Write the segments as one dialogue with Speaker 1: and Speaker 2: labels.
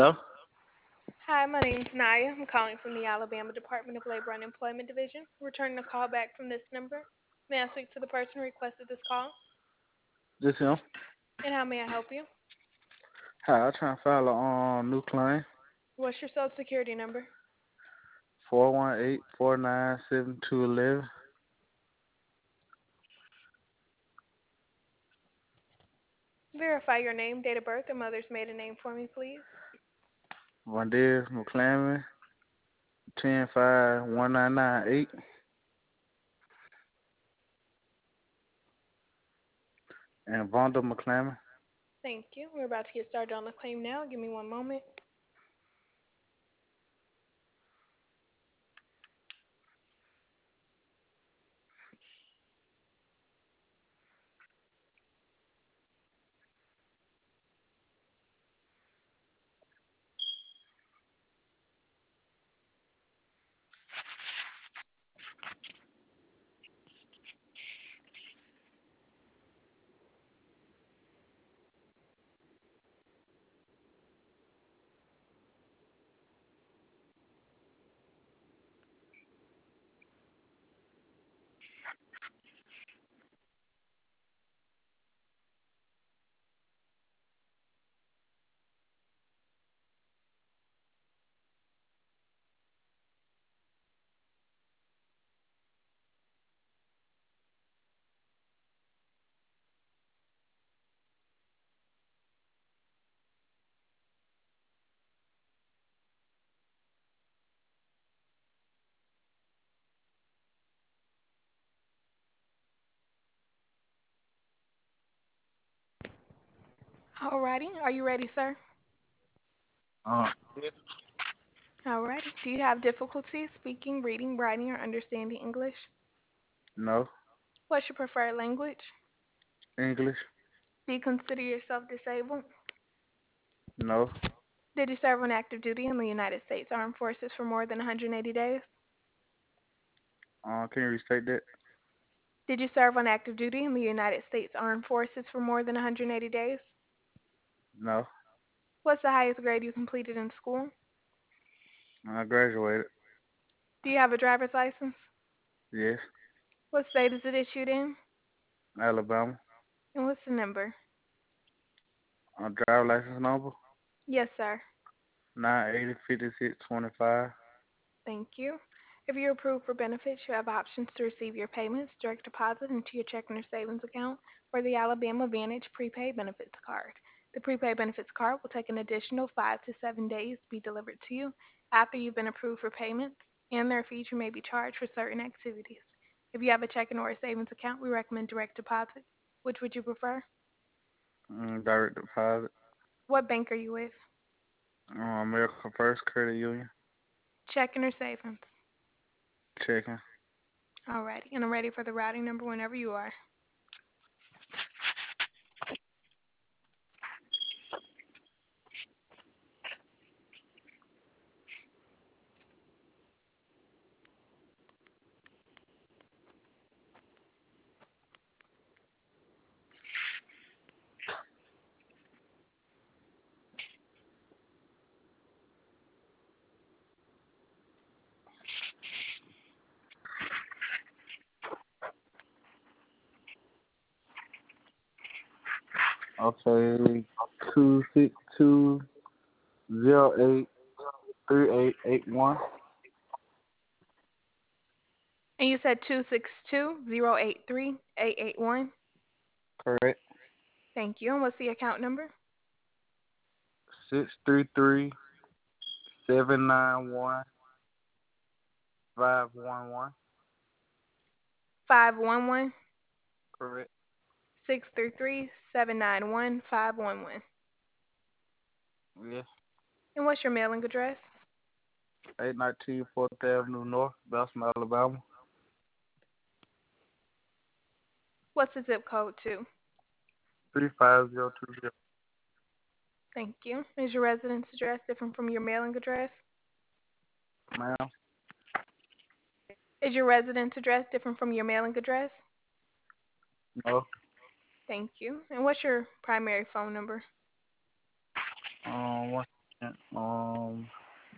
Speaker 1: Hello?
Speaker 2: Hi, my name's Naya. I'm calling from the Alabama Department of Labor and Employment Division. Returning a call back from this number. May I speak to the person who requested this call?
Speaker 1: This him.
Speaker 2: And how may I help you?
Speaker 1: Hi, I'm trying to file a new claim.
Speaker 2: What's your social security number?
Speaker 1: 418-497-211.
Speaker 2: Verify your name, date of birth, and mother's maiden name for me, please.
Speaker 1: Vondez McClammon, 10-5-1998. And Vonda McClammon.
Speaker 2: Thank you. We're about to get started on the claim now. Give me one moment. Alrighty. Are you ready, sir?
Speaker 1: Uh,
Speaker 2: Alrighty. Do you have difficulty speaking, reading, writing, or understanding English?
Speaker 1: no.
Speaker 2: What's your preferred language?
Speaker 1: English?
Speaker 2: Do you consider yourself disabled?
Speaker 1: No.
Speaker 2: Did you serve on active duty in the United States Armed Forces for more than 180 days?
Speaker 1: Can you restate that?
Speaker 2: Did you serve on active duty in the United States Armed Forces for more than 180 days?
Speaker 1: No.
Speaker 2: What's the highest grade you completed in school?
Speaker 1: I graduated.
Speaker 2: Do you have a driver's license?
Speaker 1: Yes.
Speaker 2: What state is it issued in?
Speaker 1: Alabama.
Speaker 2: And what's the number?
Speaker 1: Driver license number
Speaker 2: Yes, sir.
Speaker 1: 980-5625.
Speaker 2: Thank you. If you're approved for benefits, you have options to receive your payments direct deposit into your checking or savings account or the Alabama Advantage prepaid benefits card. The prepaid benefits card will take an additional 5 to 7 days to be delivered to you after you've been approved for payments, and their fees you may be charged for certain activities. If you have a checking or a savings account, we recommend direct deposit. Which would you prefer?
Speaker 1: Direct deposit.
Speaker 2: What bank are you with?
Speaker 1: America First Credit Union.
Speaker 2: Checking or savings?
Speaker 1: Checking.
Speaker 2: Alrighty, and I'm ready for the routing number whenever you are.
Speaker 1: Okay. 262083881.
Speaker 2: And you said 262-083-881.
Speaker 1: Correct.
Speaker 2: Thank you. And what's the account number?
Speaker 1: 633-791-511.
Speaker 2: 511
Speaker 1: Correct.
Speaker 2: 633-791-511.
Speaker 1: Yes.
Speaker 2: And what's your mailing address?
Speaker 1: 819 4th Avenue North, Belsom, Alabama.
Speaker 2: What's the zip code too?
Speaker 1: 35020.
Speaker 2: Thank you. Is your residence address different from your mailing address?
Speaker 1: Ma'am.
Speaker 2: Is your residence address different from your mailing address?
Speaker 1: No.
Speaker 2: Thank you. And what's your primary phone number?
Speaker 1: What? Um,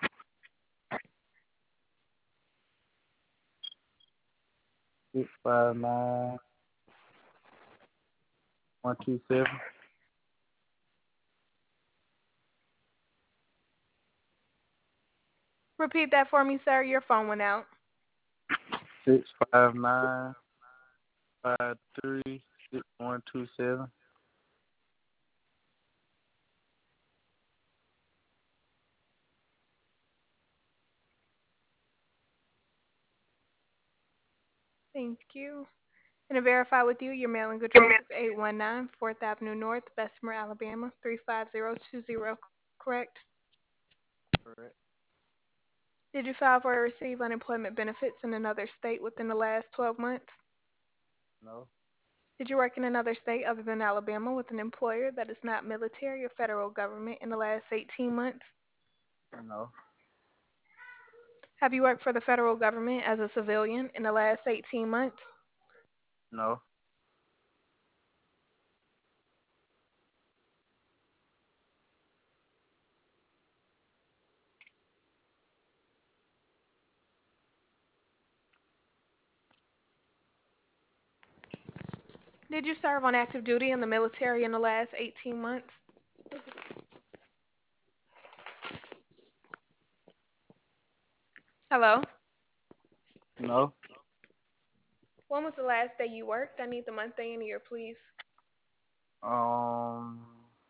Speaker 1: 659-127.
Speaker 2: Repeat that for me, sir. Your phone went out.
Speaker 1: 659-53-6127.
Speaker 2: Thank you. And to verify with you, your mailing address is 819 4th Avenue North, Bessemer, Alabama, 35020, correct?
Speaker 1: Correct.
Speaker 2: Did you file for or receive unemployment benefits in another state within the last 12 months?
Speaker 1: No.
Speaker 2: Did you work in another state other than Alabama with an employer that is not military or federal government in the last 18 months?
Speaker 1: No.
Speaker 2: Have you worked for the federal government as a civilian in the last 18 months?
Speaker 1: No.
Speaker 2: Did you serve on active duty in the military in the last 18 months? Hello?
Speaker 1: No.
Speaker 2: When was the last day you worked? I need the month, day, and year, please.
Speaker 1: Um,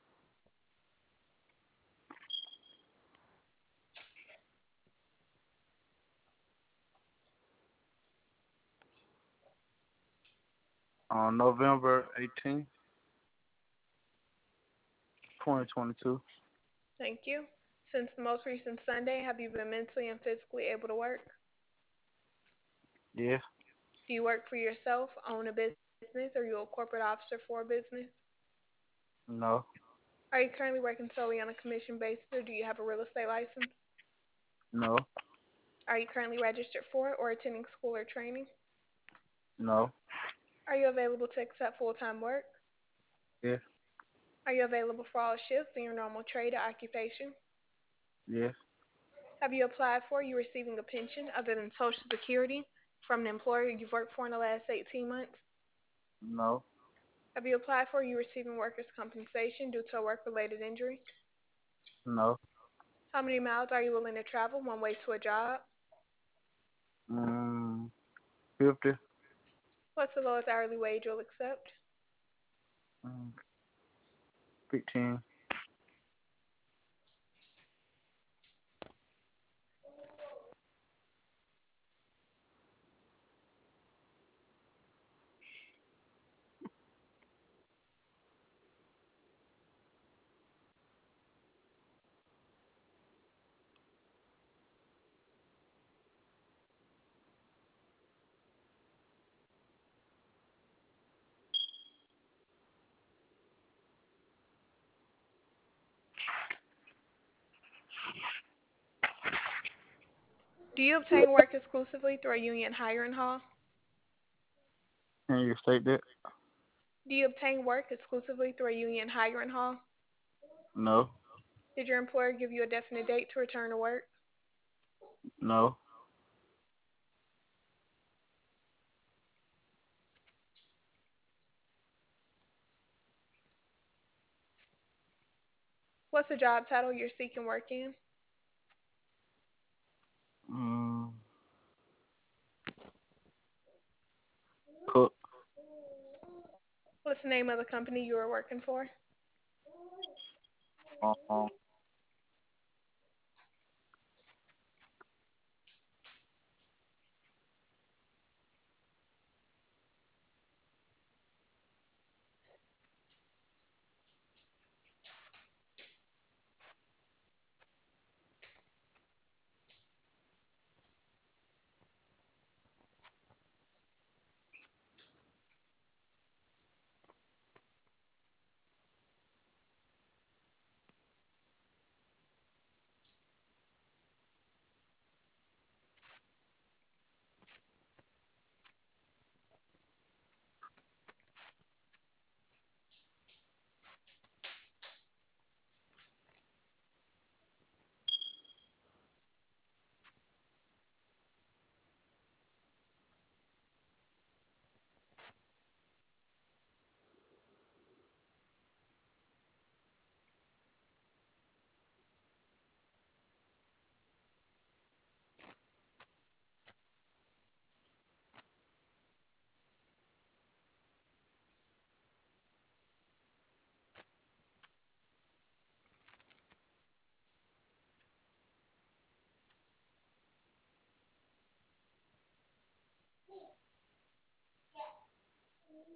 Speaker 1: on November 18th, 2022.
Speaker 2: Thank you. Since the most recent Sunday, have you been mentally and physically able to work?
Speaker 1: Yeah.
Speaker 2: Do you work for yourself, own a business, or are you a corporate officer for a business?
Speaker 1: No.
Speaker 2: Are you currently working solely on a commission basis, or do you have a real estate license?
Speaker 1: No.
Speaker 2: Are you currently registered for or attending school or training?
Speaker 1: No.
Speaker 2: Are you available to accept full-time work?
Speaker 1: Yeah.
Speaker 2: Are you available for all shifts in your normal trade or occupation?
Speaker 1: Yeah.
Speaker 2: Have you applied for or you receiving a pension other than Social Security from an employer you've worked for in the last 18 months?
Speaker 1: No.
Speaker 2: Have you applied for or you receiving workers' compensation due to a work-related injury?
Speaker 1: No.
Speaker 2: How many miles are you willing to travel one way to a job?
Speaker 1: Mm, 50.
Speaker 2: What's the lowest hourly wage you'll accept?
Speaker 1: Mm, 15.
Speaker 2: Do you obtain work exclusively through a union hiring hall?
Speaker 1: Can you state that?
Speaker 2: Do you obtain work exclusively through a union hiring hall?
Speaker 1: No.
Speaker 2: Did your employer give you a definite date to return to work?
Speaker 1: No.
Speaker 2: What's the job title you're seeking work in?
Speaker 1: Mm, cook.
Speaker 2: What's the name of the company you are working for?
Speaker 1: Um,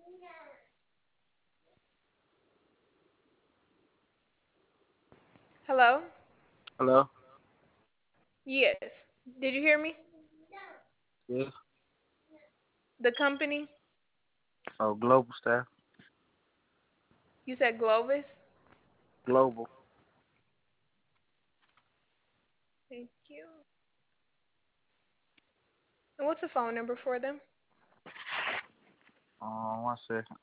Speaker 2: Hello?
Speaker 1: Hello?
Speaker 2: Yes. Did you hear me?
Speaker 1: Yes.
Speaker 2: The company?
Speaker 1: Oh, Global Staff.
Speaker 2: You said Glovis?
Speaker 1: Global.
Speaker 2: Thank you. And what's the phone number for them?
Speaker 1: 1 second.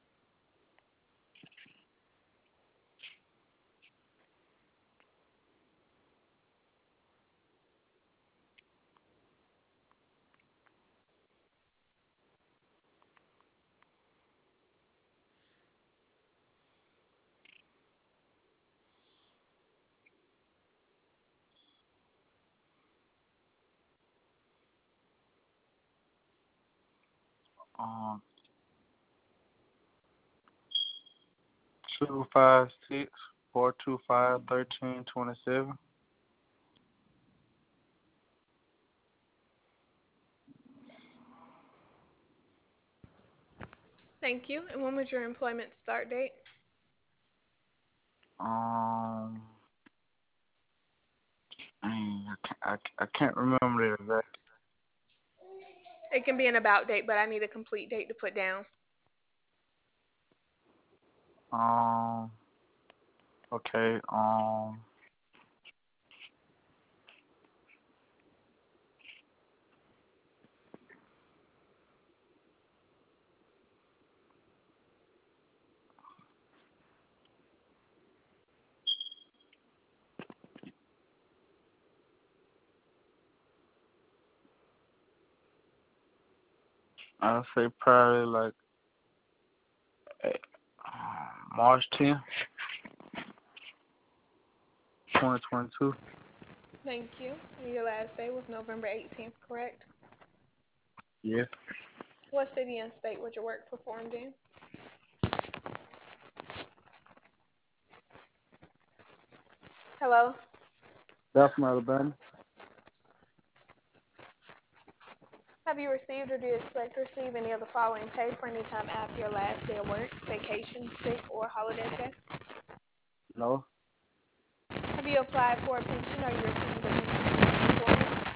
Speaker 1: 256-425-1327.
Speaker 2: Thank you. And when was your employment start date?
Speaker 1: Um, I can't remember the exact.
Speaker 2: It can be an about date, but I need a complete date to put down.
Speaker 1: Um, okay. I'll say probably like eh, March 10th, 2022.
Speaker 2: Thank you. And your last day was November 18th, correct?
Speaker 1: Yes.
Speaker 2: What city and state was your work performed in? Hello?
Speaker 1: Belfast, Alabama.
Speaker 2: Have you received or do you expect to receive any of the following pay for any time after your last day of work, vacation, sick, or holiday pay?
Speaker 1: No,
Speaker 2: Have you applied for a pension or you received a pension from your employer?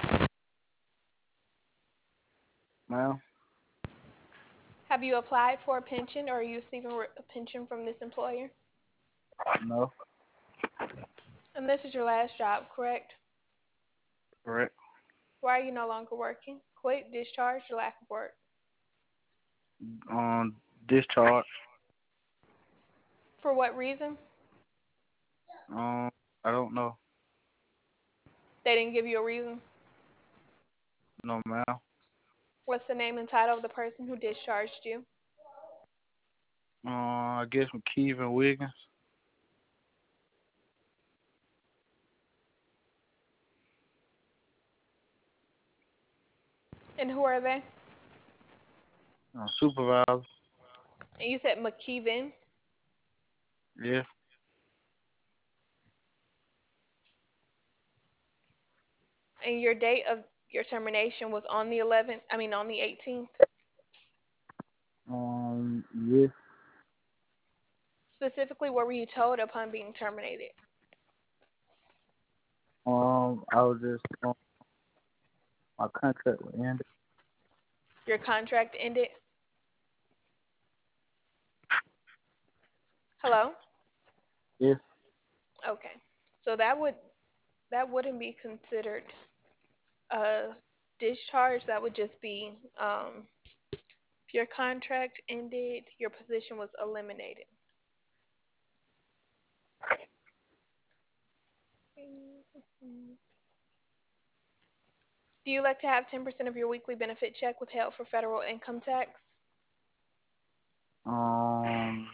Speaker 1: ma'am.
Speaker 2: Have you applied for a pension or are you receiving a pension from this employer?
Speaker 1: No.
Speaker 2: And this is your last job, correct?
Speaker 1: Correct.
Speaker 2: Why are you no longer working? Quit, discharged, or lack of work?
Speaker 1: Um, Discharge.
Speaker 2: For what reason?
Speaker 1: Um, I don't know.
Speaker 2: They didn't give you a reason.
Speaker 1: No, ma'am.
Speaker 2: What's the name and title of the person who discharged you?
Speaker 1: I guess McKeevan Wiggins.
Speaker 2: And who are they?
Speaker 1: Supervisor.
Speaker 2: And you said McKeevan.
Speaker 1: Yes.
Speaker 2: And your date of your termination was on the 11th, on the 18th.
Speaker 1: Yes.
Speaker 2: Specifically, what were you told upon being terminated?
Speaker 1: I was just my contract was ended.
Speaker 2: Your contract ended? Hello?
Speaker 1: Yes.
Speaker 2: Okay. So that wouldn't be considered a discharge. That would just be if your contract ended, your position was eliminated. Do you like to have 10% of your weekly benefit check withheld for federal income tax?
Speaker 1: Um,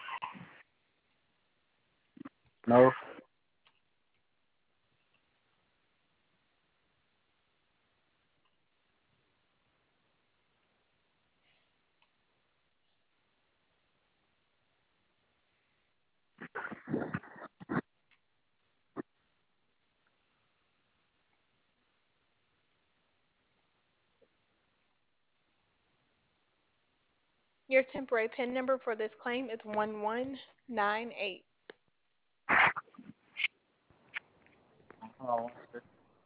Speaker 1: no.
Speaker 2: Your temporary PIN number for this claim is 1198.
Speaker 1: Oh, okay.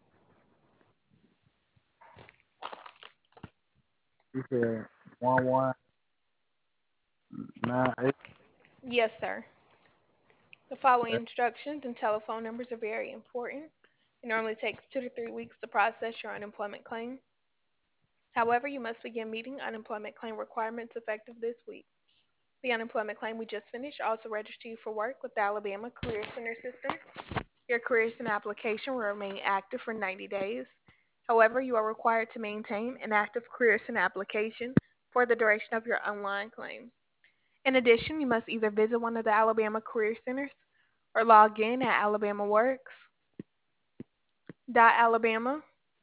Speaker 1: You said 1198.
Speaker 2: Yes, sir. The following
Speaker 1: Okay.
Speaker 2: instructions and telephone numbers are very important. It normally takes 2 to 3 weeks to process your unemployment claim. However, you must begin meeting unemployment claim requirements effective this week. The unemployment claim we just finished also registers you for work with the Alabama Career Center system. Your Career Center application will remain active for 90 days. However, you are required to maintain an active Career Center application for the duration of your online claim. In addition, you must either visit one of the Alabama Career Centers or log in at alabamaworks.alabama.gov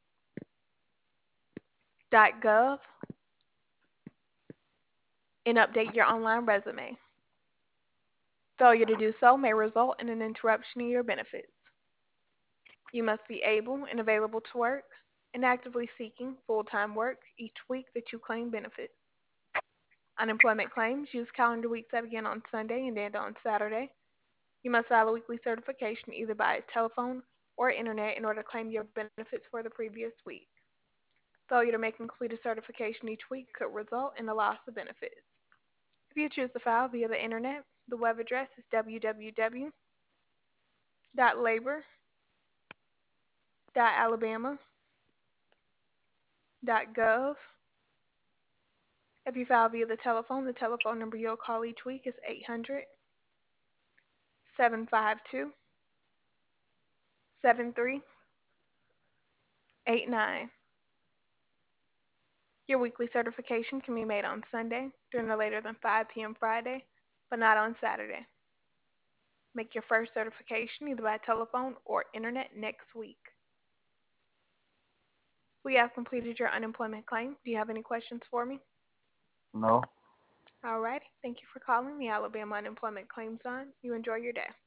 Speaker 2: and update your online resume. Failure to do so may result in an interruption in your benefits. You must be able and available to work and actively seeking full-time work each week that you claim benefits. Unemployment claims use calendar weeks that begin on Sunday and end on Saturday. You must file a weekly certification either by telephone or internet in order to claim your benefits for the previous week. Failure to make and complete a certification each week could result in a loss of benefits. If you choose to file via the internet, the web address is www.labor.alabama.gov. If you file via the telephone number you'll call each week is 800-752-7389. Your weekly certification can be made on Sunday during no later than 5 p.m. Friday, but not on Saturday. Make your first certification either by telephone or internet next week. We have completed your unemployment claim. Do you have any questions for me?
Speaker 1: No.
Speaker 2: All right. Thank you for calling the Alabama Unemployment Claims Line. You enjoy your day.